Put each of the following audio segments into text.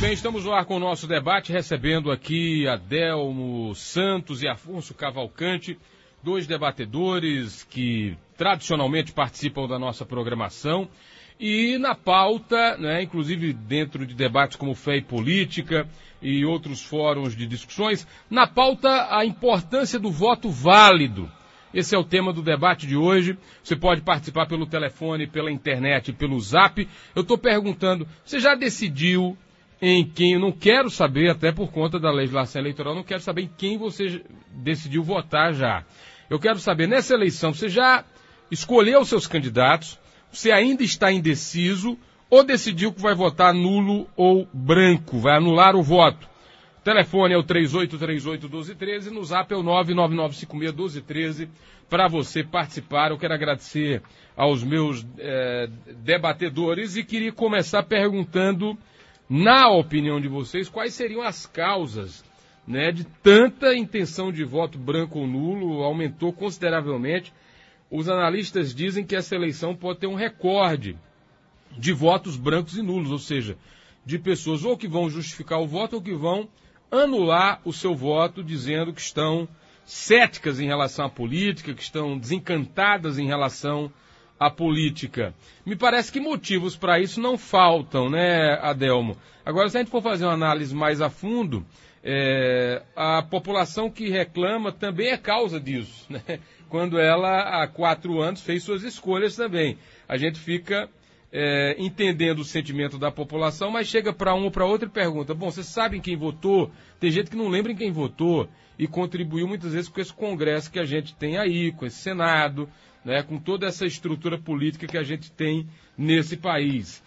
bem, estamos no ar com o nosso debate, recebendo aqui Adelmo Santos e Afonso Cavalcante, dois debatedores que tradicionalmente participam da nossa programação. E na pauta, né, inclusive dentro de debates como Fé e Política e outros fóruns de discussões, na pauta a importância do voto válido. Esse é o tema do debate de hoje. Você pode participar pelo telefone, pela internet, pelo zap. Eu estou perguntando, você já decidiu em quem? Eu não quero saber, até por conta da legislação eleitoral, não quero saber em quem você decidiu votar já. Eu quero saber, nessa eleição, você já escolheu os seus candidatos? Você ainda está indeciso ou decidiu que vai votar nulo ou branco, vai anular o voto? O telefone é o 3838-1213, no zap é o 99956-1213 para você participar. Eu quero agradecer aos meus debatedores e queria começar perguntando, na opinião de vocês, quais seriam as causas, né, de tanta intenção de voto branco ou nulo, aumentou consideravelmente. Os analistas dizem que essa eleição pode ter um recorde de votos brancos e nulos, ou seja, de pessoas ou que vão justificar o voto ou que vão anular o seu voto, dizendo que estão céticas em relação à política, que estão desencantadas em relação à política. Me parece que motivos para isso não faltam, né, Adelmo? Agora, se a gente for fazer uma análise mais a fundo, a população que reclama também é causa disso, né? Quando ela, há 4 anos, fez suas escolhas também. A gente fica entendendo o sentimento da população, mas chega para um ou para outro e pergunta, bom, vocês sabem quem votou? Tem gente que não lembra em quem votou e contribuiu muitas vezes com esse Congresso que a gente tem aí, com esse Senado, né, com toda essa estrutura política que a gente tem nesse país.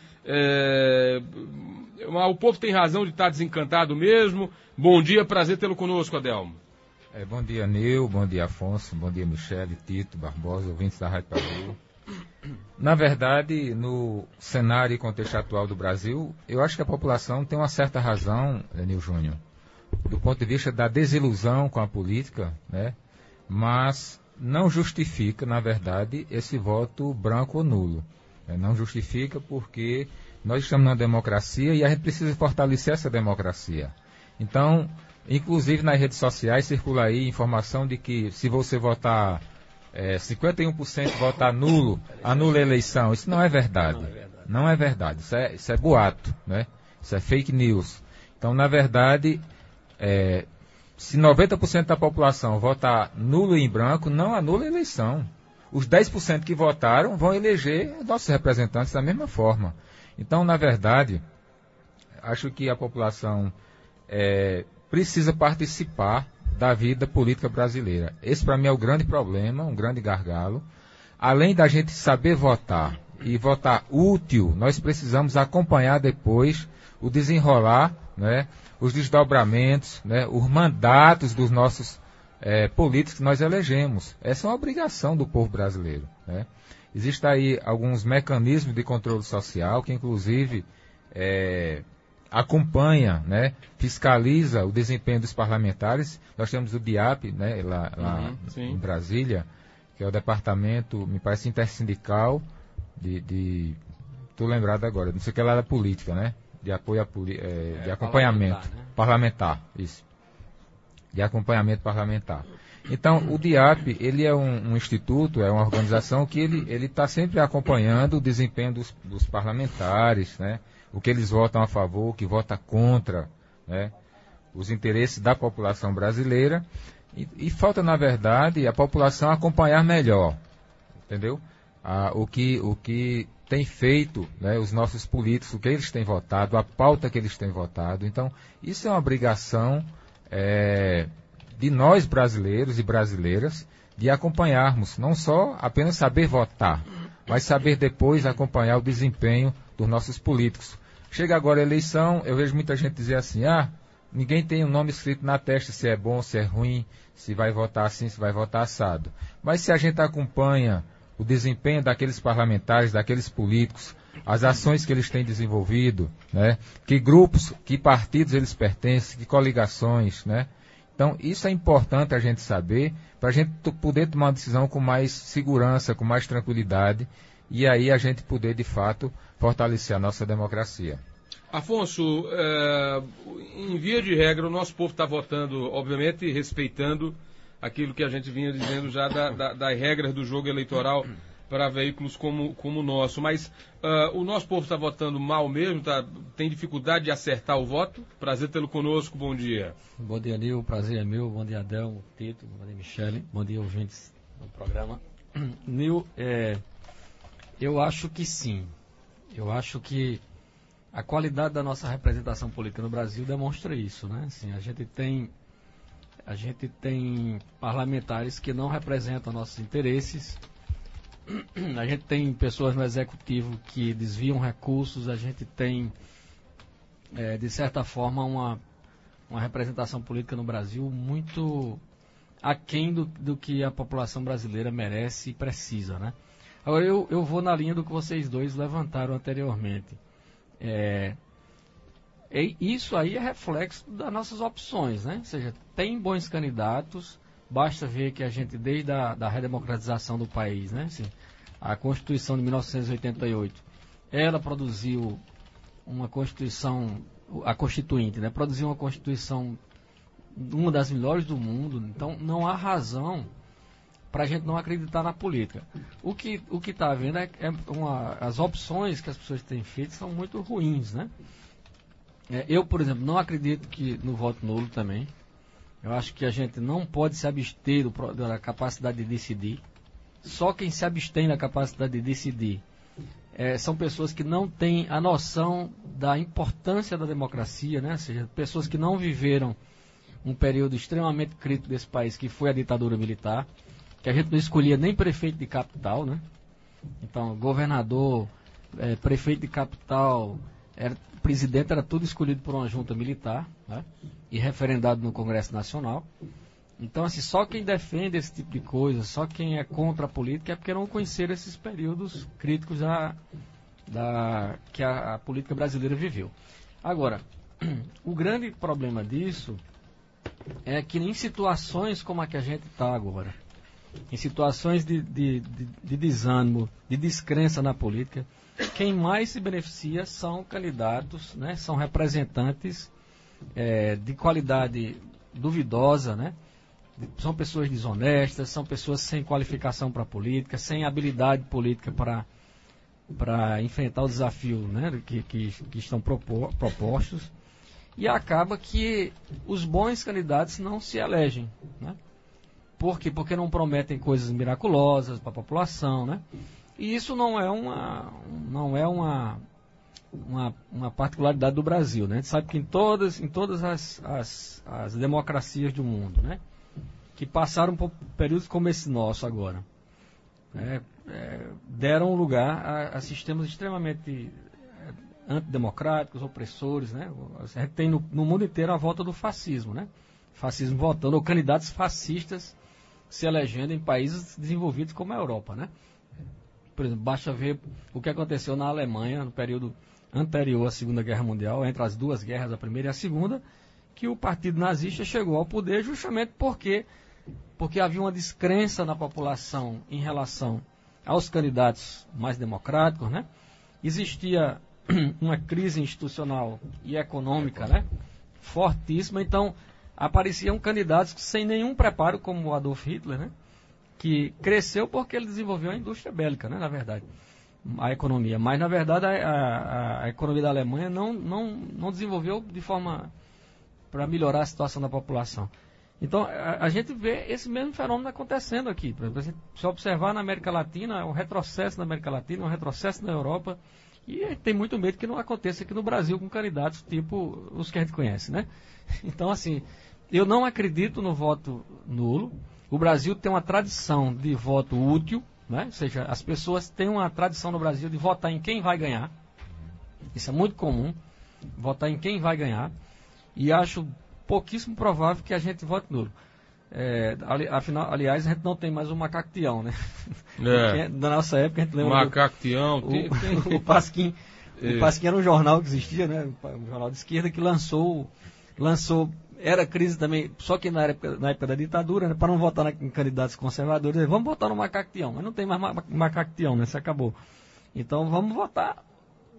O povo tem razão de estar desencantado mesmo. Bom dia, prazer tê-lo conosco, Adelmo. Bom dia, Nil, bom dia, Afonso, bom dia, Michele, Tito, Barbosa, ouvintes da Rádio Brasil. Na verdade, no cenário e contexto atual do Brasil, eu acho que a população tem uma certa razão, Nil Júnior, do ponto de vista da desilusão com a política, né? Mas não justifica, na verdade, esse voto branco ou nulo. Não justifica porque nós estamos numa democracia e a gente precisa fortalecer essa democracia. Então, inclusive nas redes sociais circula aí informação de que se você votar 51% votar nulo, anula a eleição. Isso não é verdade. Não é verdade. Isso é boato, né? Isso é fake news. Então, na verdade, se 90% da população votar nulo e em branco, não anula a eleição. Os 10% que votaram vão eleger nossos representantes da mesma forma. Então, na verdade, acho que a população precisa participar da vida política brasileira. Esse, para mim, é o grande problema, um grande gargalo. Além da gente saber votar e votar útil, nós precisamos acompanhar depois o desenrolar, né, os desdobramentos, né, os mandatos dos nossos políticos que nós elegemos. Essa é uma obrigação do povo brasileiro, né? Existem aí alguns mecanismos de controle social que, inclusive, acompanha, né, fiscaliza o desempenho dos parlamentares. Nós temos o DIAP, né, lá em Brasília, que é o departamento, me parece, intersindical estou lembrado agora, não sei o que lá da política, né, de apoio de acompanhamento parlamentar, isso, de acompanhamento parlamentar. Então, o DIAP, ele é um instituto, é uma organização que ele está sempre acompanhando o desempenho dos parlamentares, né, o que eles votam a favor, o que vota contra, né, os interesses da população brasileira, e falta, na verdade, a população acompanhar melhor, entendeu? O que tem feito, né, os nossos políticos, o que eles têm votado, a pauta que eles têm votado. Então, isso é uma obrigação de nós brasileiros e brasileiras de acompanharmos, não só apenas saber votar, mas saber depois acompanhar o desempenho dos nossos políticos. Chega agora a eleição, eu vejo muita gente dizer assim, ninguém tem o nome escrito na testa, se é bom, se é ruim, se vai votar assim, se vai votar assado. Mas se a gente acompanha o desempenho daqueles parlamentares, daqueles políticos, as ações que eles têm desenvolvido, né, que grupos, que partidos eles pertencem, que coligações, né? Então, isso é importante a gente saber, para a gente poder tomar uma decisão com mais segurança, com mais tranquilidade, e aí a gente poder, de fato, fortalecer a nossa democracia. Afonso, em via de regra, o nosso povo está votando, obviamente, respeitando aquilo que a gente vinha dizendo já das regras do jogo eleitoral para veículos como o nosso. Mas o nosso povo está votando mal mesmo, tem dificuldade de acertar o voto? Prazer tê-lo conosco, bom dia. Bom dia, Nil, o prazer é meu. Bom dia, Adel, Tito, bom dia, Michele, bom dia, ouvintes do programa. Nil, eu acho que sim. Eu acho que a qualidade da nossa representação política no Brasil demonstra isso, né? Assim, a gente tem parlamentares que não representam nossos interesses, a gente tem pessoas no executivo que desviam recursos, a gente tem, de certa forma, uma representação política no Brasil muito aquém do que a população brasileira merece e precisa, né? Agora, eu vou na linha do que vocês dois levantaram anteriormente. Isso aí é reflexo das nossas opções, né? Ou seja, tem bons candidatos, basta ver que a gente, desde a redemocratização do país, né? Assim, a Constituição de 1988, ela produziu uma Constituição, a Constituinte, né? Produziu uma Constituição, uma das melhores do mundo, então não há razão para a gente não acreditar na política. O que está havendo as opções que as pessoas têm feito são muito ruins, né? Eu, por exemplo, não acredito no voto nulo também. Eu acho que a gente não pode se abster da capacidade de decidir. Só quem se abstém da capacidade de decidir são pessoas que não têm a noção da importância da democracia, né? Ou seja, pessoas que não viveram um período extremamente crítico desse país, que foi a ditadura militar, que a gente não escolhia nem prefeito de capital, né? Então, governador, prefeito de capital, presidente, era tudo escolhido por uma junta militar, né? E referendado no Congresso Nacional. Então, assim, só quem defende esse tipo de coisa, só quem é contra a política é porque não conheceram esses períodos críticos que a política brasileira viveu. Agora, o grande problema disso é que em situações como a que a gente está agora, em situações de desânimo, de descrença na política, quem mais se beneficia são candidatos, né, são representantes de qualidade duvidosa, né, são pessoas desonestas, são pessoas sem qualificação para a política, sem habilidade política para enfrentar o desafio, né, que estão propostos, e acaba que os bons candidatos não se elegem, né? Por quê? Porque não prometem coisas miraculosas para a população, né? E isso não é uma particularidade do Brasil, né? A gente sabe que em todas as democracias do mundo, né, que passaram por períodos como esse nosso agora, deram lugar a sistemas extremamente antidemocráticos, opressores, né? A gente tem no mundo inteiro a volta do fascismo, né? Fascismo voltando, ou candidatos fascistas se elegendo em países desenvolvidos como a Europa, né? Por exemplo, basta ver o que aconteceu na Alemanha no período anterior à Segunda Guerra Mundial, entre as duas guerras, a primeira e a segunda, que o partido nazista chegou ao poder justamente porque havia uma descrença na população em relação aos candidatos mais democráticos, né? Existia uma crise institucional e econômica, né, fortíssima, então apareciam candidatos sem nenhum preparo, como o Adolf Hitler, né, que cresceu porque ele desenvolveu a indústria bélica, né, na verdade, a economia, mas na verdade a economia da Alemanha não desenvolveu de forma para melhorar a situação da população. Então a gente vê esse mesmo fenômeno acontecendo aqui. Por exemplo, se observar na América Latina, o retrocesso na América Latina, o retrocesso na Europa. E tem muito medo que não aconteça aqui no Brasil com candidatos tipo os que a gente conhece, né? Então, assim, eu não acredito no voto nulo. O Brasil tem uma tradição de voto útil, né? Ou seja, as pessoas têm uma tradição no Brasil de votar em quem vai ganhar. Isso é muito comum, votar em quem vai ganhar. E acho pouquíssimo provável que a gente vote nulo. Aliás, a gente não tem mais o macaco-tião, né? Da nossa época a gente lembra. Macaco-tião, o Pasquim. O Pasquim era um jornal que existia, né? Um jornal de esquerda que lançou. Era crise também, só que na época da ditadura, né? Para não votar em candidatos conservadores, vamos votar no macaco-tião, mas não tem mais macaco-tião, né? Isso acabou. Então vamos votar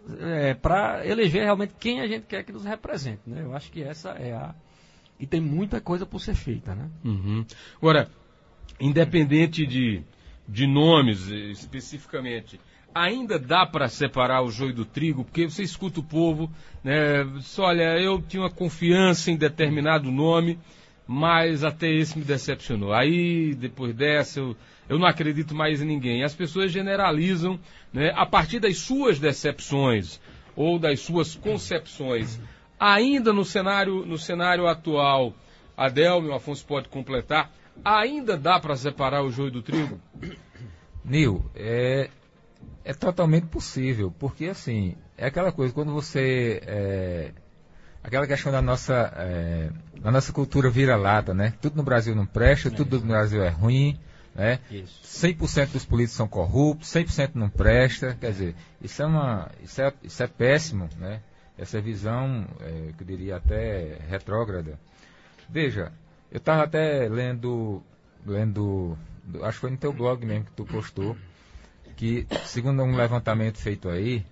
para eleger realmente quem a gente quer que nos represente, né? Eu acho que essa é a... E tem muita coisa por ser feita, né? Uhum. Agora, independente de nomes especificamente, ainda dá para separar o joio do trigo? Porque você escuta o povo, né? Olha, eu tinha uma confiança em determinado nome, mas até esse me decepcionou. Aí, depois dessa, eu não acredito mais em ninguém. As pessoas generalizam, né, a partir das suas decepções ou das suas concepções. Ainda no cenário atual, Adelmo e o Afonso pode completar, ainda dá para separar o joio do trigo? Nil, é totalmente possível, porque assim, é aquela coisa, quando você... aquela questão da nossa cultura vira-lata, né? Tudo no Brasil não presta, tudo no Brasil é ruim, né? 100% dos políticos são corruptos, 100% não presta, quer dizer, isso é péssimo, né? Essa visão, que eu diria até retrógrada. Veja, eu estava até lendo, acho que foi no teu blog mesmo que tu postou, que segundo um levantamento feito aí,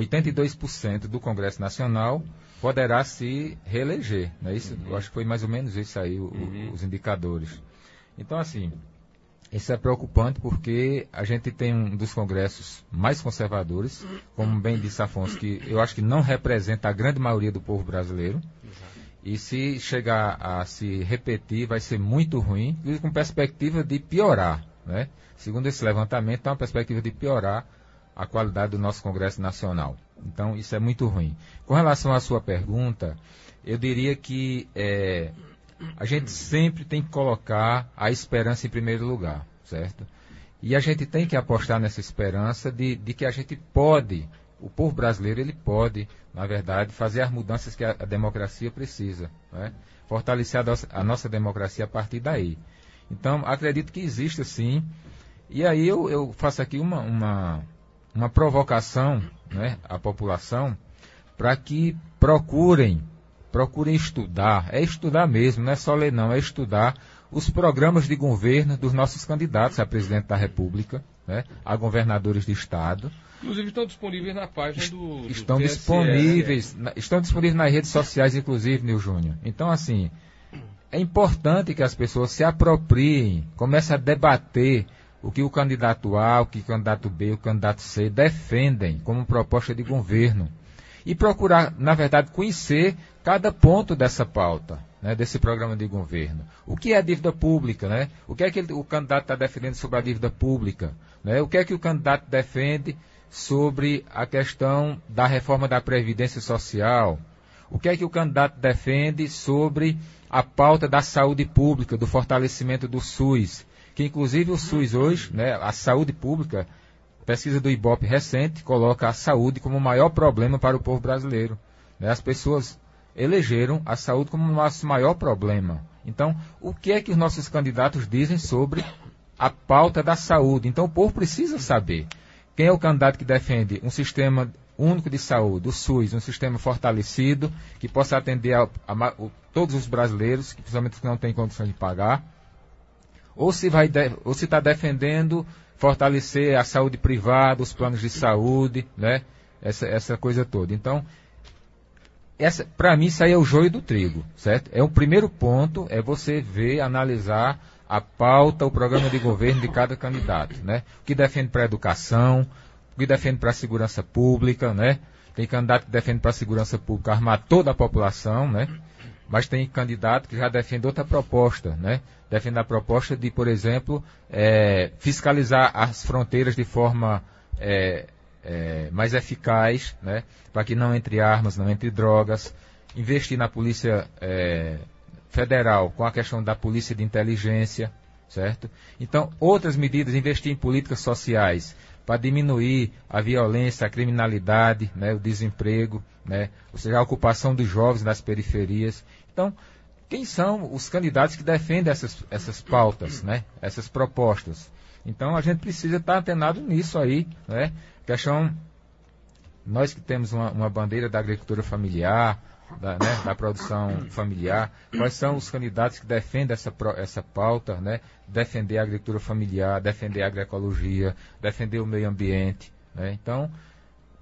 82% do Congresso Nacional poderá se reeleger, não é isso? Eu acho que foi mais ou menos isso aí, os indicadores. Então, assim, isso é preocupante porque a gente tem um dos congressos mais conservadores, como bem disse Afonso, que eu acho que não representa a grande maioria do povo brasileiro. E se chegar a se repetir, vai ser muito ruim, e com perspectiva de piorar, né? Segundo esse levantamento, há uma perspectiva de piorar a qualidade do nosso Congresso Nacional. Então, isso é muito ruim. Com relação à sua pergunta, eu diria que a gente sempre tem que colocar a esperança em primeiro lugar, certo? E a gente tem que apostar nessa esperança de que a gente pode, o povo brasileiro, ele pode, na verdade, fazer as mudanças que a democracia precisa, né? Fortalecer a nossa democracia a partir daí. Então, acredito que existe sim. E aí eu faço aqui uma provocação, né, à população para que procurem estudar. É estudar mesmo, não é só ler não, é estudar os programas de governo dos nossos candidatos a presidente da República, né, a governadores de estado. Inclusive estão disponíveis na página do Estão TSE, disponíveis, estão disponíveis nas redes sociais, inclusive, Nil Júnior. Então, assim, é importante que as pessoas se apropriem, comecem a debater o que o candidato A, o que o candidato B, o candidato C defendem como proposta de governo. E procurar, na verdade, conhecer cada ponto dessa pauta, né, desse programa de governo. O que é a dívida pública, né? O que é que o candidato está defendendo sobre a dívida pública? Né? O que é que o candidato defende sobre a questão da reforma da Previdência Social? O que é que o candidato defende sobre a pauta da saúde pública, do fortalecimento do SUS? Que inclusive o SUS hoje, né, a saúde pública, pesquisa do IBOPE recente, coloca a saúde como o maior problema para o povo brasileiro. Né? As pessoas elegeram a saúde como o nosso maior problema. Então, o que é que os nossos candidatos dizem sobre a pauta da saúde? Então, o povo precisa saber quem é o candidato que defende um sistema único de saúde, o SUS, um sistema fortalecido, que possa atender todos os brasileiros, principalmente os que não têm condições de pagar, ou se está defendendo fortalecer a saúde privada, os planos de saúde, né? Essa coisa toda. Então, para mim, isso aí é o joio do trigo, certo? É o primeiro ponto, é você ver, analisar a pauta, o programa de governo de cada candidato, né? O que defende para a educação, o que defende para a segurança pública, né? Tem candidato que defende para a segurança pública armar toda a população, né? Mas tem candidato que já defende outra proposta, né? Defende a proposta de, por exemplo, fiscalizar as fronteiras de forma mais eficaz, né? Para que não entre armas, não entre drogas, investir na polícia federal com a questão da polícia de inteligência, certo? Então, outras medidas, investir em políticas sociais para diminuir a violência, a criminalidade, né, o desemprego, né, ou seja, a ocupação dos jovens nas periferias. Então, quem são os candidatos que defendem essas pautas, né, essas propostas? Então, a gente precisa estar antenado nisso aí, né? Questão, nós que temos uma bandeira da agricultura familiar, da produção familiar, quais são os candidatos que defendem essa pauta, né? Defender a agricultura familiar, defender a agroecologia, defender o meio ambiente, né? Então,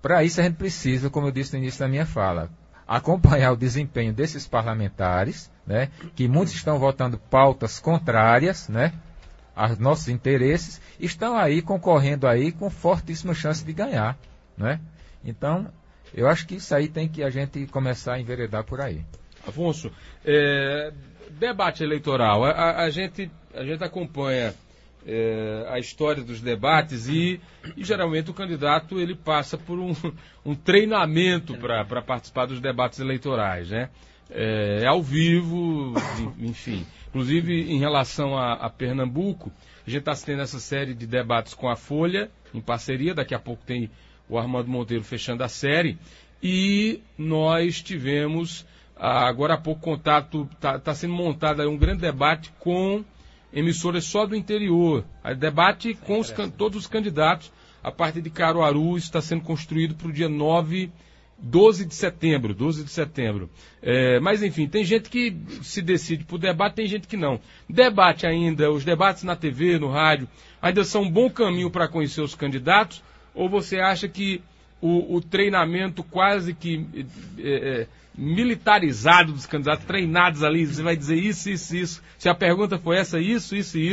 Para isso a gente precisa, como eu disse no início da minha fala, acompanhar o desempenho desses parlamentares, né, que muitos estão votando pautas contrárias, né, aos nossos interesses, estão aí concorrendo aí com fortíssima chance de ganhar, né? Então, eu acho que isso aí tem que a gente começar a enveredar por aí. Afonso, debate eleitoral, a gente acompanha a história dos debates e geralmente o candidato ele passa por um treinamento para participar dos debates eleitorais, né? É ao vivo, enfim. Inclusive, em relação a Pernambuco, a gente está tendo essa série de debates com a Folha, em parceria, daqui a pouco tem o Armando Monteiro fechando a série, e nós tivemos, agora há pouco, contato, está sendo montado aí um grande debate com emissoras só do interior, debate com todos os candidatos, a partir de Caruaru, isso está sendo construído para o dia 12 de setembro. Mas, enfim, tem gente que se decide por debate, tem gente que não. Debate ainda, os debates na TV, no rádio, ainda são um bom caminho para conhecer os candidatos? Ou você acha que o treinamento quase que militarizado dos candidatos, treinados ali, você vai dizer isso, se a pergunta for essa, isso,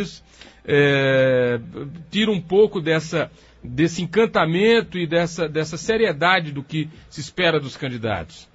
tira um pouco desse encantamento e dessa seriedade do que se espera dos candidatos?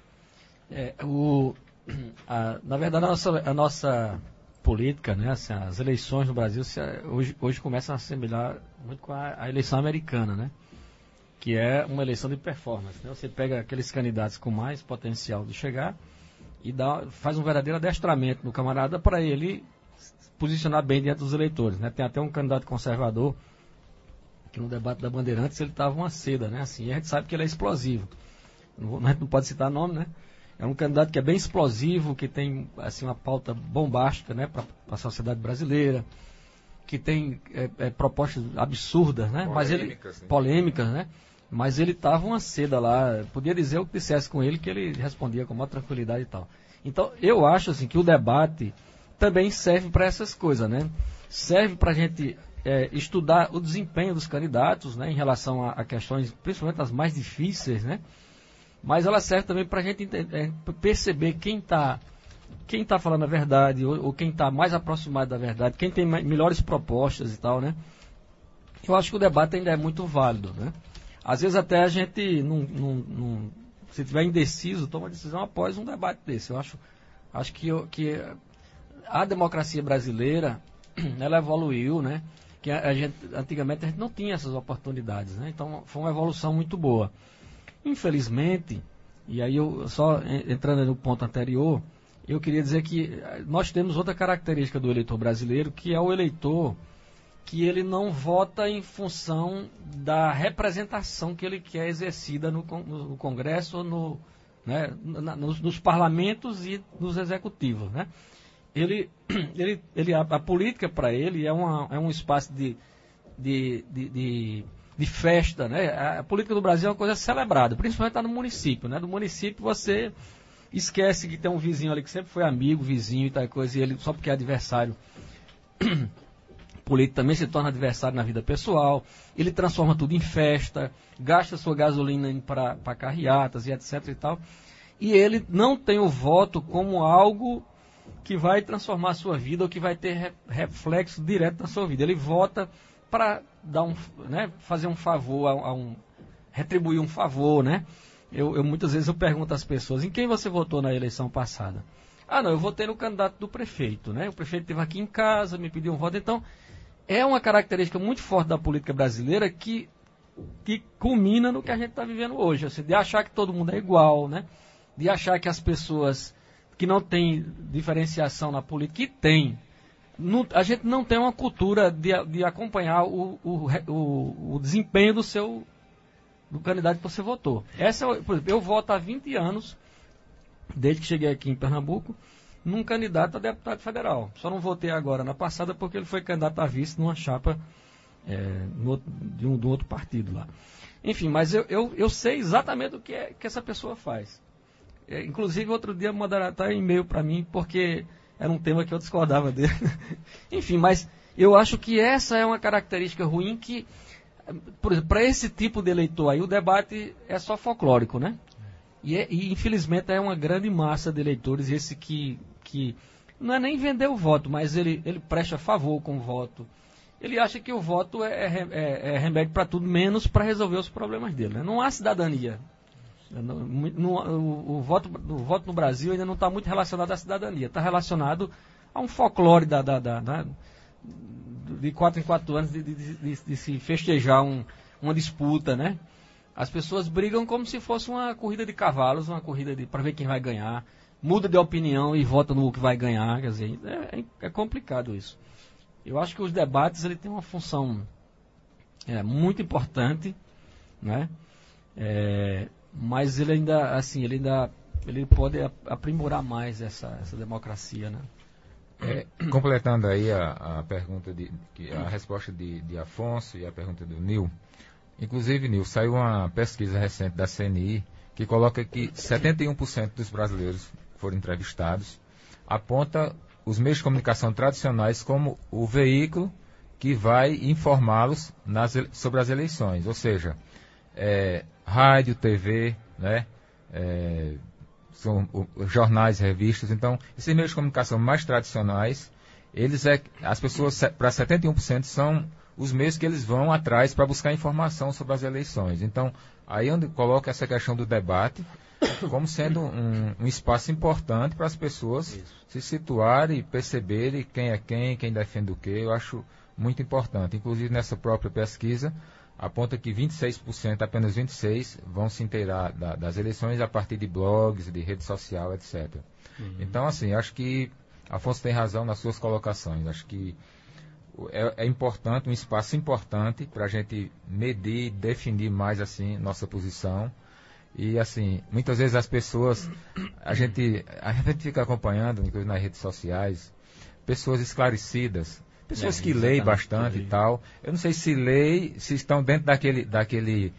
Na verdade, a nossa política, né, assim, as eleições no Brasil hoje começam a se assemelhar muito com a eleição americana, né, que é uma eleição de performance, né? Você pega aqueles candidatos com mais potencial de chegar e faz um verdadeiro adestramento no camarada para ele posicionar bem diante dos eleitores, né? Tem até um candidato conservador que no debate da Bandeirantes ele estava uma seda, né? Assim, e a gente sabe que ele é explosivo. A gente não pode citar nome, né? É um candidato que é bem explosivo, que tem assim uma pauta bombástica, né, para a sociedade brasileira, que tem propostas absurdas, né? Polêmicas, né? Mas ele estava uma seda lá, podia dizer o que dissesse com ele, que ele respondia com maior tranquilidade e tal. Então, eu acho assim que o debate também serve para essas coisas, né? Serve para a gente estudar o desempenho dos candidatos, né, em relação a questões, principalmente as mais difíceis, né? Mas ela serve também para a gente perceber quem está falando a verdade, ou quem está mais aproximado da verdade, quem tem melhores propostas e tal, né? Eu acho que o debate ainda é muito válido, né? Às vezes até a gente, se estiver indeciso, toma decisão após um debate desse. Eu acho que a democracia brasileira, ela evoluiu, né? Que antigamente a gente não tinha essas oportunidades, né? Então foi uma evolução muito boa. Infelizmente, e aí eu só entrando no ponto anterior, eu queria dizer que nós temos outra característica do eleitor brasileiro, que é o eleitor que ele não vota em função da representação que ele quer exercida no Congresso, nos parlamentos e nos executivos, né? A política para ele é um espaço de festa, né? A política do Brasil é uma coisa celebrada, principalmente lá no município, né? No município você esquece que tem um vizinho ali que sempre foi amigo, vizinho e tal coisa, e ele só porque é adversário político também se torna adversário na vida pessoal, ele transforma tudo em festa, gasta sua gasolina para carreatas e etc e tal, e ele não tem o voto como algo que vai transformar a sua vida ou que vai ter reflexo direto na sua vida. Ele vota para dar fazer um favor, retribuir um favor, né? Muitas vezes eu pergunto às pessoas, em quem você votou na eleição passada? Ah, não, eu votei no candidato do prefeito, né? O prefeito esteve aqui em casa, me pediu um voto. Então, é uma característica muito forte da política brasileira que culmina no que a gente está vivendo hoje, assim, de achar que todo mundo é igual, né? De achar que as pessoas que não têm diferenciação na política, que tem. A gente não tem uma cultura de acompanhar o desempenho do candidato que você votou. Por exemplo, eu voto há 20 anos, desde que cheguei aqui em Pernambuco, num candidato a deputado federal. Só não votei agora na passada porque ele foi candidato a vice numa chapa de um outro partido lá. Enfim, mas eu sei exatamente o que essa pessoa faz. Inclusive, outro dia mandaram até e-mail para mim, porque era um tema que eu discordava dele. Enfim, mas eu acho que essa é uma característica ruim que por exemplo, para esse tipo de eleitor aí, o debate é só folclórico, né? E infelizmente é uma grande massa de eleitores, esse que não é nem vender o voto, mas ele presta favor com o voto. Ele acha que o voto é remédio para tudo, menos para resolver os problemas dele, né? Não há cidadania. O voto no Brasil ainda não está muito relacionado à cidadania, está relacionado a um folclore de 4 em 4 anos de se festejar uma disputa, né? As pessoas brigam como se fosse uma corrida de cavalos, uma corrida para ver quem vai ganhar, muda de opinião e vota no que vai ganhar, quer dizer, é complicado isso. Eu acho que os debates ele tem uma função muito importante, né? Mas ele pode aprimorar mais essa democracia, né? Completando aí a pergunta a resposta de Afonso e a pergunta do Nil. Inclusive, Nil, saiu uma pesquisa recente da CNI que coloca que 71% dos brasileiros que foram entrevistados aponta os meios de comunicação tradicionais como o veículo que vai informá-los sobre as eleições, ou seja, rádio, TV, né? São jornais, revistas. Então, esses meios de comunicação mais tradicionais, as pessoas, para 71%, são os meios que eles vão atrás para buscar informação sobre as eleições. Então, aí onde coloca essa questão do debate como sendo um espaço importante para as pessoas se situarem e perceberem quem é quem defende o quê. Eu acho muito importante. Inclusive, nessa própria pesquisa, aponta que 26%, apenas 26%, vão se inteirar das eleições a partir de blogs, de rede social, etc. Uhum. Então, assim, acho que Afonso tem razão nas suas colocações. Acho que é importante, um espaço importante para a gente medir, definir mais, assim, nossa posição. E, assim, muitas vezes as pessoas, a gente fica acompanhando, inclusive nas redes sociais, pessoas esclarecidas, pessoas que leem bastante e tal. Eu não sei se estão dentro daquele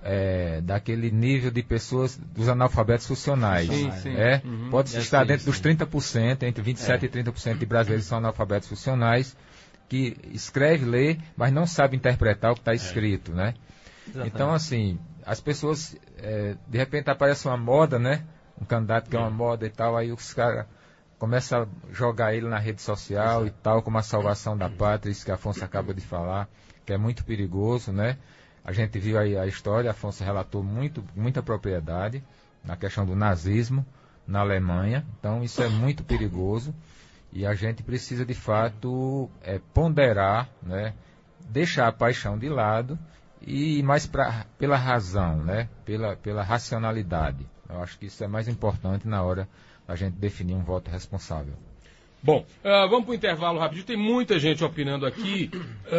nível de pessoas, dos analfabetos funcionais. Sim. Uhum. Pode estar dentro dos 30%, entre 27% e 30% de brasileiros são analfabetos funcionais, que escreve, lê, mas não sabe interpretar o que está escrito, né? Exatamente. Então, assim, as pessoas, de repente aparece uma moda, né? Um candidato que é uma moda e tal, aí os caras começam a jogar ele na rede social e tal, como a salvação da pátria, isso que Afonso acaba de falar, que é muito perigoso, né? A gente viu aí a história, Afonso relatou muita propriedade na questão do nazismo na Alemanha, então isso é muito perigoso e a gente precisa de fato ponderar, né? Deixar a paixão de lado e ir mais pela razão, né? Pela racionalidade. Eu acho que isso é mais importante na hora da gente definir um voto responsável. Bom, vamos para o intervalo rapidinho. Tem muita gente opinando aqui,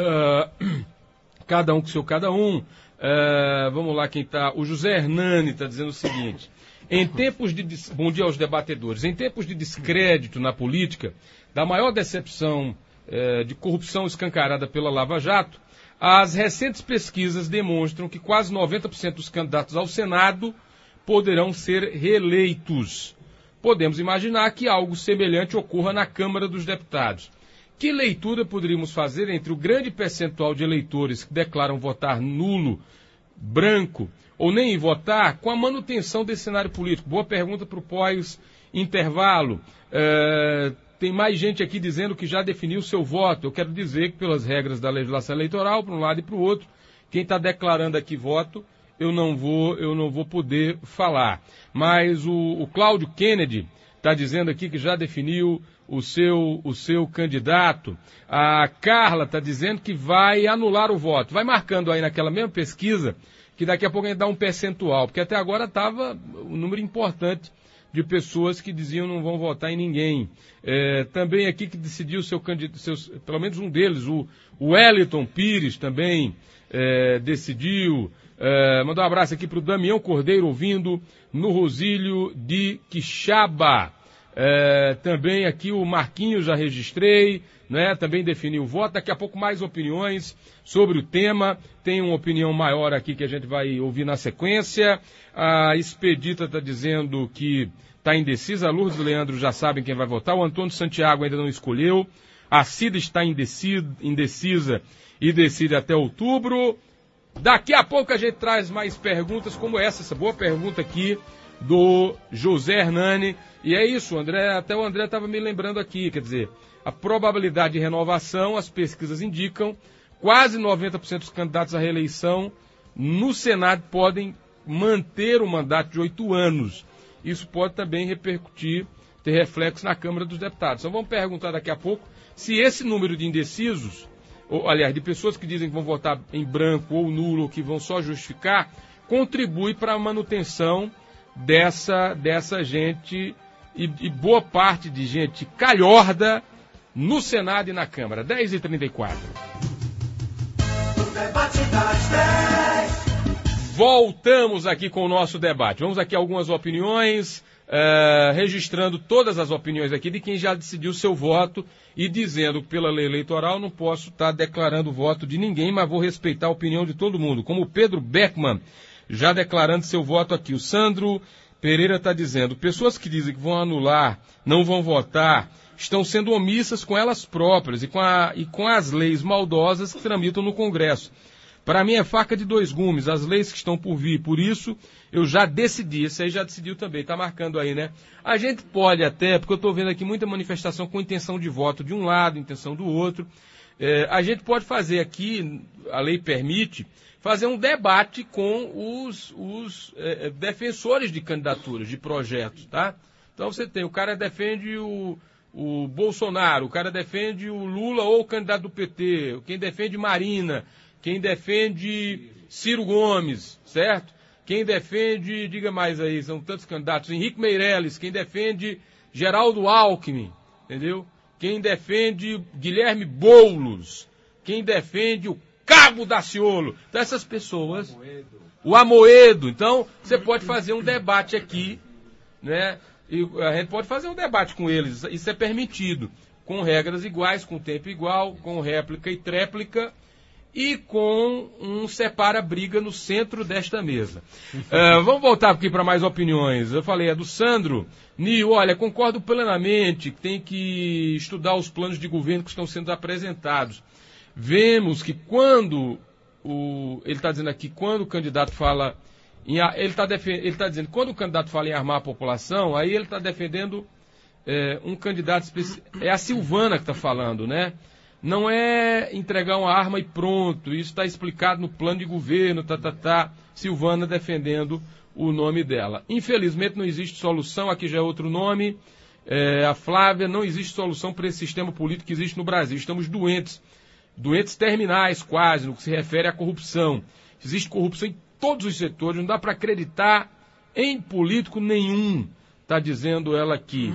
cada um com seu cada um. Vamos lá, quem está? O José Hernani está dizendo o seguinte: bom dia aos debatedores. Em tempos de descrédito na política, da maior decepção de corrupção escancarada pela Lava Jato, as recentes pesquisas demonstram que quase 90% dos candidatos ao Senado poderão ser reeleitos. Podemos imaginar que algo semelhante ocorra na Câmara dos Deputados. Que leitura poderíamos fazer entre o grande percentual de eleitores que declaram votar nulo, branco ou nem em votar, com a manutenção desse cenário político? Boa pergunta para o pós-intervalo. Tem mais gente aqui dizendo que já definiu seu voto. Eu quero dizer que, pelas regras da legislação eleitoral, para um lado e para o outro, quem está declarando aqui voto, eu não vou poder falar. Mas o Cláudio Kennedy está dizendo aqui que já definiu o seu candidato. A Carla está dizendo que vai anular o voto. Vai marcando aí naquela mesma pesquisa que daqui a pouco a gente dá um percentual, porque até agora estava um número importante de pessoas que diziam não vão votar em ninguém. Também aqui que decidiu pelo menos um deles, o Wellington Pires também decidiu. Mandar um abraço aqui para o Damião Cordeiro, ouvindo no Rosílio de Quixaba. Também aqui o Marquinhos, já registrei, né? Também definiu o voto. Daqui a pouco mais opiniões sobre o tema. Tem uma opinião maior aqui que a gente vai ouvir na sequência. A Expedita está dizendo que está indecisa. A Lourdes e o Leandro já sabem quem vai votar. O Antônio Santiago ainda não escolheu. A Cida está indecisa e decide até outubro. Daqui a pouco a gente traz mais perguntas como essa boa pergunta aqui do José Hernani. E é isso, André, até o André estava me lembrando aqui, quer dizer, a probabilidade de renovação, as pesquisas indicam, quase 90% dos candidatos à reeleição no Senado podem manter o mandato de 8 anos. Isso pode também repercutir, ter reflexo na Câmara dos Deputados. Então vamos perguntar daqui a pouco se esse número de indecisos, ou, aliás, de pessoas que dizem que vão votar em branco ou nulo, ou que vão só justificar, contribui para a manutenção dessa gente e boa parte de gente calhorda no Senado e na Câmara. 10h34. Voltamos aqui com o nosso debate. Vamos aqui a algumas opiniões, registrando todas as opiniões aqui de quem já decidiu seu voto e dizendo que pela lei eleitoral não posso estar declarando o voto de ninguém, mas vou respeitar a opinião de todo mundo. Como o Pedro Beckman, já declarando seu voto aqui. O Sandro Pereira está dizendo, pessoas que dizem que vão anular, não vão votar, estão sendo omissas com elas próprias e com as leis maldosas que tramitam no Congresso. Para mim é faca de dois gumes, as leis que estão por vir. Por isso, eu já decidi, esse aí já decidiu também, está marcando aí, né? A gente pode até, porque eu estou vendo aqui muita manifestação com intenção de voto de um lado, intenção do outro. A gente pode fazer aqui, a lei permite, fazer um debate com os defensores de candidaturas, de projetos, tá? Então você tem, o cara defende o Bolsonaro, o cara defende o Lula ou o candidato do PT, quem defende Marina, quem defende Ciro Gomes, certo? Quem defende, diga mais aí, são tantos candidatos, Henrique Meirelles, quem defende Geraldo Alckmin, entendeu? Quem defende Guilherme Boulos, quem defende o Cabo Daciolo. Então essas pessoas, o Amoedo, então você pode fazer um debate aqui, né? E a gente pode fazer um debate com eles, isso é permitido, com regras iguais, com tempo igual, com réplica e tréplica, e com um separa-briga no centro desta mesa. Vamos voltar aqui para mais opiniões. Eu falei, do Sandro. Nil, olha, concordo plenamente que tem que estudar os planos de governo que estão sendo apresentados. Vemos que quando ele está dizendo aqui, quando o candidato fala ele está dizendo, quando o candidato fala em armar a população, aí ele está defendendo um candidato específico. É a Silvana que está falando, né? Não é entregar uma arma e pronto. Isso está explicado no plano de governo, Silvana defendendo o nome dela. Infelizmente não existe solução, aqui já é outro nome. A Flávia, não existe solução para esse sistema político que existe no Brasil. Estamos doentes terminais quase, no que se refere à corrupção. Existe corrupção em todos os setores, não dá para acreditar em político nenhum, está dizendo ela aqui.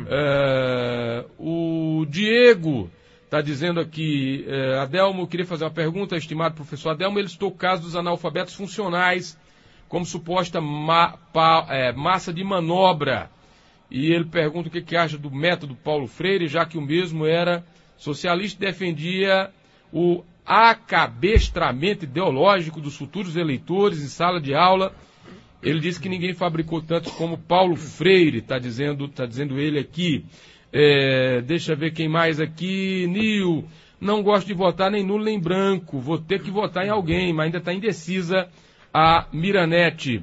O Diego está dizendo aqui, Adelmo, queria fazer uma pergunta, estimado professor Adelmo, ele citou o caso dos analfabetos funcionais como suposta massa de manobra. E ele pergunta o que acha do método Paulo Freire, já que o mesmo era socialista e defendia o acabestramento ideológico dos futuros eleitores em sala de aula. Ele disse que ninguém fabricou tantos como Paulo Freire, está dizendo ele aqui. Deixa eu ver quem mais aqui. Nil, não gosto de votar nem nulo nem branco, vou ter que votar em alguém, mas ainda está indecisa a Miranete.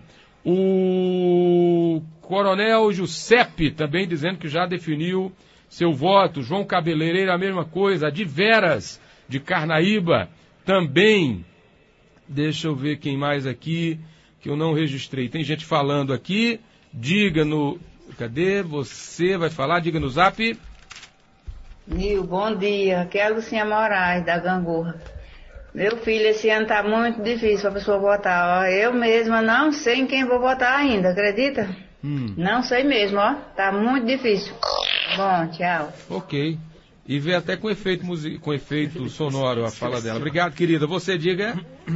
O Coronel Giuseppe também dizendo que já definiu seu voto. João Cabeleireiro, a mesma coisa. A de Veras, de Carnaíba, também. Deixa eu ver quem mais aqui, que eu não registrei. Tem gente falando aqui. Diga no... Cadê? Você vai falar? Diga no zap. Nil, bom dia. Aqui é a Lucinha Moraes, da Gangorra. Meu filho, esse ano tá muito difícil para a pessoa votar. Ó. Eu mesma não sei em quem vou votar ainda, acredita? Não sei mesmo, ó. Tá muito difícil. Bom, tchau. Ok. E vê até com efeito sonoro a fala dela. Obrigado, querida. Você diga.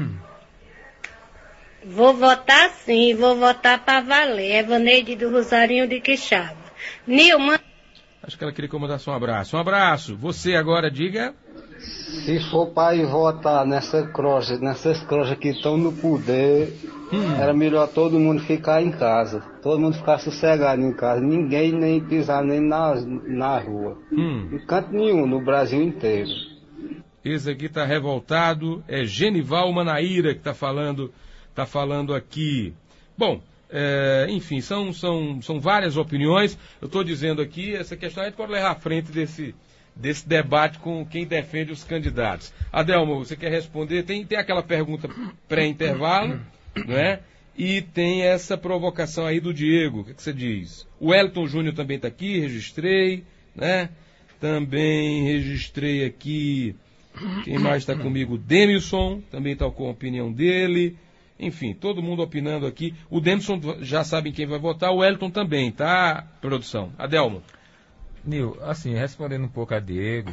Vou votar sim, vou votar para valer. Evaneide do Rosarinho de Quixaba. Nilman. Acho que ela queria que eu mandasse um abraço. Um abraço. Você agora diga. Se for para ir votar nessas crojas que estão no poder, era melhor todo mundo ficar em casa. Todo mundo ficar sossegado em casa. Ninguém nem pisar nem na rua. Em canto nenhum, no Brasil inteiro. Esse aqui está revoltado, é Genival Manaíra que está falando aqui. Bom, enfim, são várias opiniões. Eu estou dizendo aqui, essa questão a gente pode levar à frente desse debate com quem defende os candidatos. Adelmo, você quer responder? Tem aquela pergunta pré-intervalo, não é? E tem essa provocação aí do Diego. O que você diz? O Wellington Júnior também está aqui, registrei, né? Também registrei aqui. Quem mais está comigo? O Demilson, também está com a opinião dele. Enfim, todo mundo opinando aqui. O Demilson já sabe quem vai votar, o Wellington também, tá, produção? Adelmo. Nil, assim, respondendo um pouco a Diego,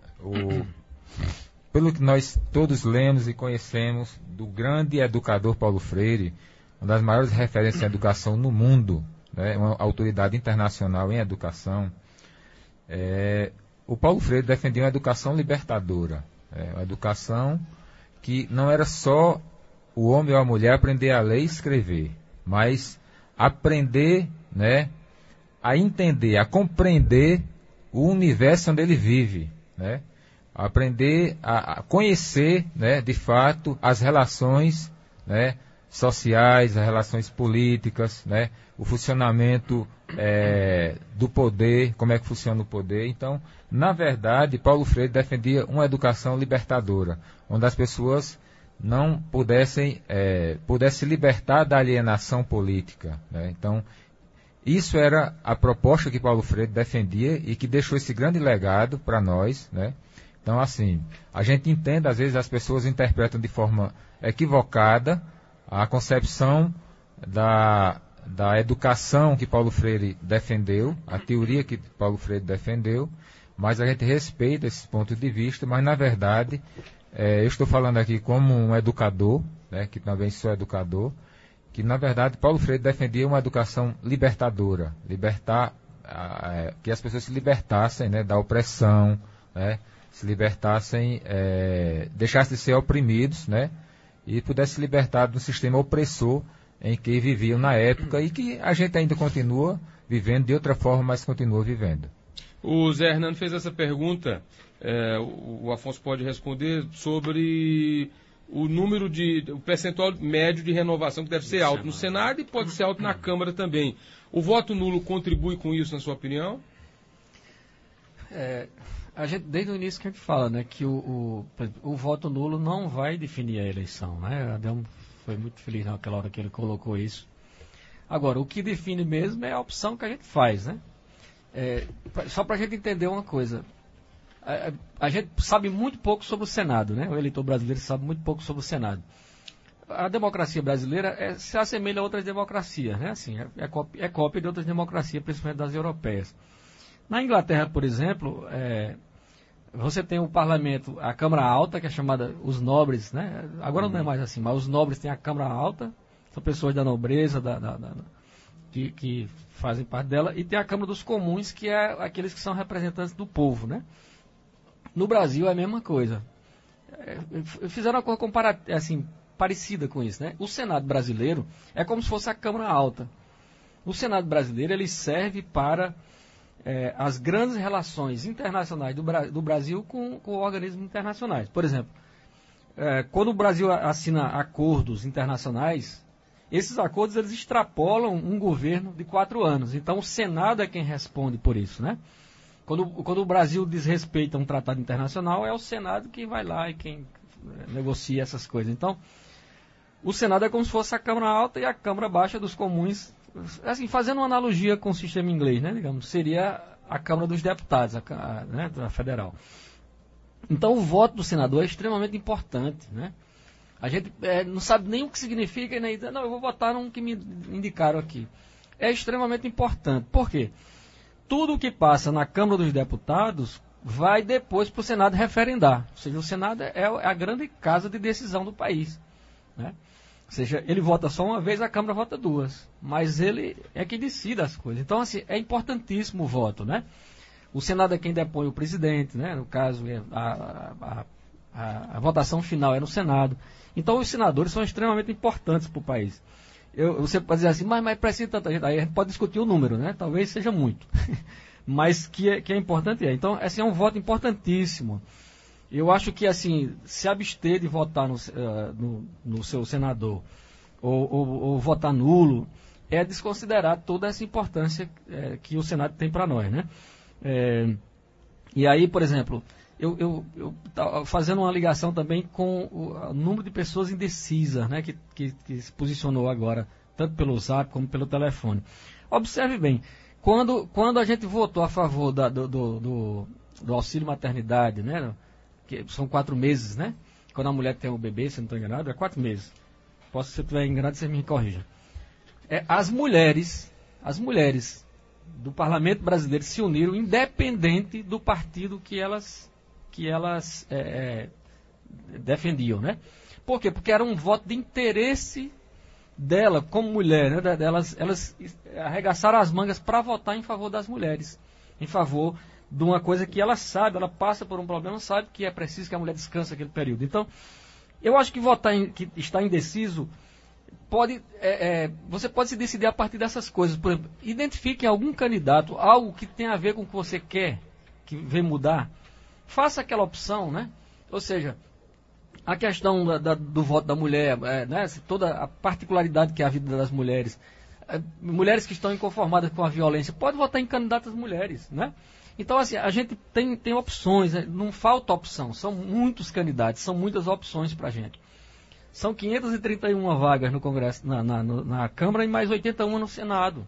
pelo que nós todos lemos e conhecemos do grande educador Paulo Freire, uma das maiores referências em educação no mundo, né, uma autoridade internacional em educação, o Paulo Freire defendia uma educação libertadora, uma educação que não era só o homem ou a mulher aprender a ler e escrever, mas aprender, né, a entender, a compreender o universo onde ele vive, né, aprender a conhecer, né, de fato as relações, né, sociais, as relações políticas, né, o funcionamento do poder, como é que funciona o poder. Então, na verdade, Paulo Freire defendia uma educação libertadora, onde as pessoas não pudessem se libertar da alienação política, né? Então, isso era a proposta que Paulo Freire defendia e que deixou esse grande legado para nós, né? Então, assim, a gente entende, às vezes as pessoas interpretam de forma equivocada a concepção da educação que Paulo Freire defendeu, a teoria que Paulo Freire defendeu, mas a gente respeita esse ponto de vista, mas na verdade, eu estou falando aqui como um educador, né, que também sou educador, que na verdade Paulo Freire defendia uma educação libertadora, que as pessoas se libertassem, né, da opressão, né, se libertassem, deixassem de ser oprimidos, né, e pudessem se libertar do sistema opressor em que viviam na época e que a gente ainda continua vivendo de outra forma, mas continua vivendo. O Zé Hernando fez essa pergunta, o Afonso pode responder, sobre o percentual médio de renovação que deve ser alto no Senado e pode ser alto na Câmara também. O voto nulo contribui com isso, na sua opinião? A gente, desde o início que a gente fala, né, que o voto nulo não vai definir a eleição, né? Adelmo foi muito feliz naquela hora que ele colocou isso. Agora, o que define mesmo é a opção que a gente faz, né? Só para a gente entender uma coisa, a gente sabe muito pouco sobre o Senado, né? O eleitor brasileiro sabe muito pouco sobre o Senado. A democracia brasileira se assemelha a outras democracias, né? Assim, é cópia de outras democracias, principalmente das europeias. Na Inglaterra, por exemplo, você tem o parlamento, a Câmara Alta, que é chamada os nobres, né? Agora não é mais assim, mas os nobres têm a Câmara Alta, são pessoas da nobreza, que fazem parte dela, e tem a Câmara dos Comuns, que é aqueles que são representantes do povo, né? No Brasil é a mesma coisa. Fizeram uma coisa parecida com isso, né? O Senado brasileiro é como se fosse a Câmara Alta. O Senado brasileiro ele serve para as grandes relações internacionais do Brasil com organismos internacionais. Por exemplo, quando o Brasil assina acordos internacionais, esses acordos eles extrapolam um governo de 4 anos. Então o Senado é quem responde por isso, né? Quando o Brasil desrespeita um tratado internacional, é o Senado que vai lá e quem negocia essas coisas. Então, o Senado é como se fosse a Câmara Alta e a Câmara Baixa dos Comuns. Assim, fazendo uma analogia com o sistema inglês, né, digamos, seria a Câmara dos Deputados, né, da Federal. Então, o voto do senador é extremamente importante, né? A gente não sabe nem o que significa, e nem diz, não, eu vou votar num que me indicaram aqui. É extremamente importante. Por quê? Tudo o que passa na Câmara dos Deputados vai depois para o Senado referendar. Ou seja, o Senado é a grande casa de decisão do país, né? Ou seja, ele vota só uma vez, a Câmara vota 2. Mas ele é quem decide as coisas. Então, assim, é importantíssimo o voto, né? O Senado é quem depõe o presidente, né? No caso, a votação final é no Senado. Então, os senadores são extremamente importantes para o país. Você pode dizer assim, mas precisa tanta gente. Aí a gente pode discutir o número, né? Talvez seja muito. Mas que é importante é. Então, esse é um voto importantíssimo. Eu acho que, assim, se abster de votar no seu senador ou votar nulo é desconsiderar toda essa importância que o Senado tem para nós, né? E aí, por exemplo, eu fazendo uma ligação também com o número de pessoas indecisas, né, que se posicionou agora, tanto pelo Zap como pelo telefone. Observe bem, quando a gente votou a favor do auxílio maternidade, né, que são 4 meses, né? Quando a mulher tem um bebê, se não estou enganado, é 4 meses. Se eu estiver enganado, você me corrija. As mulheres do parlamento brasileiro se uniram independente do partido que elas defendiam, né? Por quê? Porque era um voto de interesse dela como mulher, né? Elas arregaçaram as mangas para votar em favor das mulheres, em favor de uma coisa que ela sabe, ela passa por um problema, sabe que é preciso que a mulher descanse aquele período. Então, eu acho que que está indeciso você pode se decidir a partir dessas coisas. Por exemplo, identifique algum candidato, algo que tem a ver com o que você quer, que vem mudar. Faça aquela opção, né? Ou seja, a questão do voto da mulher, né? Toda a particularidade que é a vida das mulheres. Mulheres que estão inconformadas com a violência, pode votar em candidatas mulheres, né? Então, assim, a gente tem opções, né? Não falta opção, são muitos candidatos, são muitas opções para a gente. São 531 vagas no Congresso, na Câmara e mais 81 no Senado.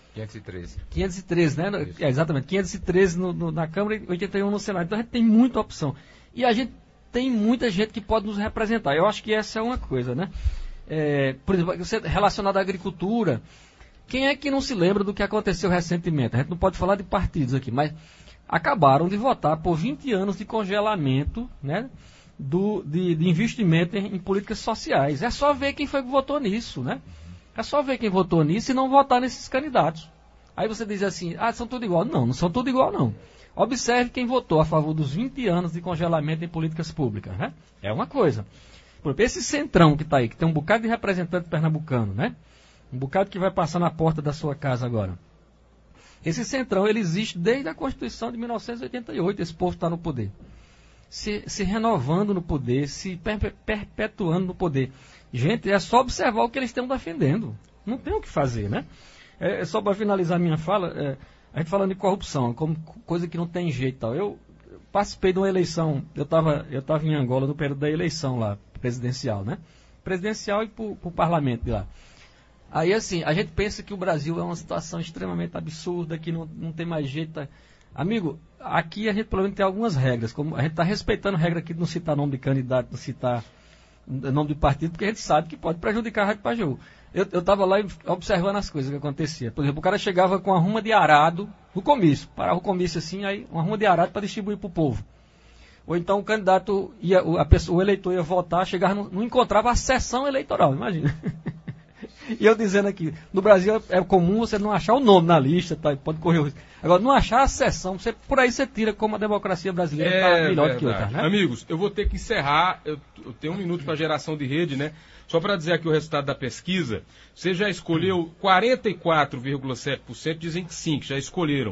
513, né? Exatamente, 513 na Câmara e 81 no Senado. Então a gente tem muita opção. E a gente tem muita gente que pode nos representar. Eu acho que essa é uma coisa, né? Por exemplo, você relacionado à agricultura, quem é que não se lembra do que aconteceu recentemente? A gente não pode falar de partidos aqui, mas acabaram de votar por 20 anos de congelamento, né? De investimento em políticas sociais. É só ver quem foi que votou nisso, né? É só ver quem votou nisso e não votar nesses candidatos. Aí você diz assim, são tudo igual. Não são tudo igual, não. Observe quem votou a favor dos 20 anos de congelamento em políticas públicas, né? É uma coisa. Por exemplo, esse centrão que está aí, que tem um bocado de representante pernambucano, né? Um bocado que vai passar na porta da sua casa agora. Esse centrão, ele existe desde a Constituição de 1988, esse povo está no poder. Se renovando no poder, se perpetuando no poder. Gente, é só observar o que eles estão defendendo. Não tem o que fazer, né? Só para finalizar minha fala, a gente falando de corrupção, como coisa que não tem jeito e tal. Eu participei de uma eleição, eu estava em Angola no período da eleição lá, presidencial, né? Presidencial e para o parlamento de lá. Aí, assim, a gente pensa que o Brasil é uma situação extremamente absurda, que não tem mais jeito. Amigo, aqui a gente pelo menos tem algumas regras. Como a gente está respeitando a regra aqui de não citar nome de candidato, não citar nome de partido, porque a gente sabe que pode prejudicar a Rádio Pajeú. Eu estava lá observando as coisas que aconteciam. Por exemplo, o cara chegava com uma ruma de arado no comício. Parava o comício assim, aí uma ruma de arado para distribuir para o povo. Ou então o candidato, o eleitor ia votar, chegava, não encontrava a sessão eleitoral, imagina. E eu dizendo aqui, no Brasil é comum você não achar o nome na lista, tá? Pode correr o risco. Agora, não achar a sessão, por aí você tira como a democracia brasileira está melhor do que outra, né? Amigos, eu vou ter que encerrar, eu tenho 1 minuto para geração de rede, né? Só para dizer aqui o resultado da pesquisa, você já escolheu 44,7% dizem que sim, que já escolheram.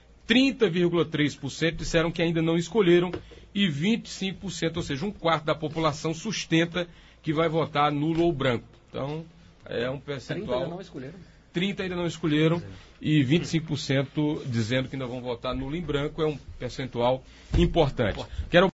30,3% disseram que ainda não escolheram e 25%, ou seja, 1/4 da população sustenta que vai votar nulo ou branco. Então, é um percentual. 30 ainda não escolheram. 30 ainda não escolheram e 25% dizendo que ainda vão votar nulo em branco, é um percentual importante. Quero